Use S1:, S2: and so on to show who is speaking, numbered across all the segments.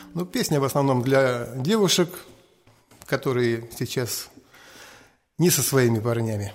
S1: Ну, песня в основном для девушек, которые сейчас не со своими парнями.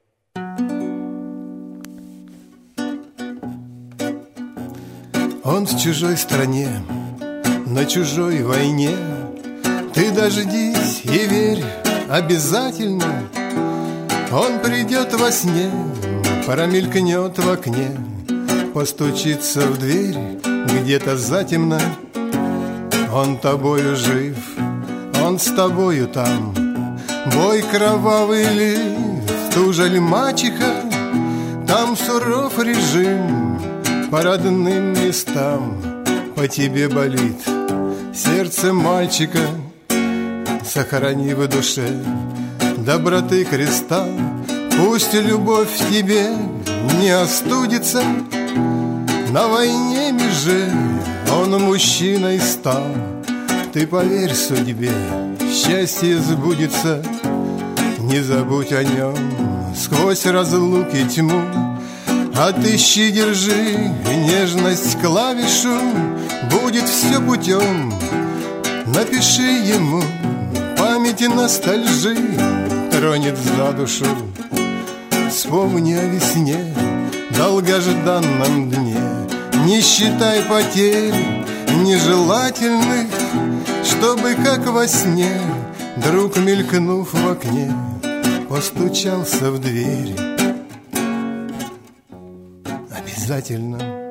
S1: Он в чужой стране, на чужой войне. Ты дождись и верь, обязательно он придет во сне, промелькнет в окне, постучится в дверь где-то затемно. Он тобою жив, он с тобою там. Бой кровавый ли, стужа ли мачеха, там суров режим по родным местам. По тебе болит сердце мальчика, сохрани в душе доброты креста. Пусть любовь в тебе не остудится, на войне меже он мужчиной стал. Ты поверь судьбе, счастье сбудется, не забудь о нем сквозь разлуки тьму. Отыщи, держи нежность клавишу, будет все путем. Напиши ему, память и ностальжи тронет за душу. Вспомни о весне, долгожданном дне. Не считай потерь нежелательных, чтобы, как во сне, друг, мелькнув в окне, постучался в дверь. Обязательно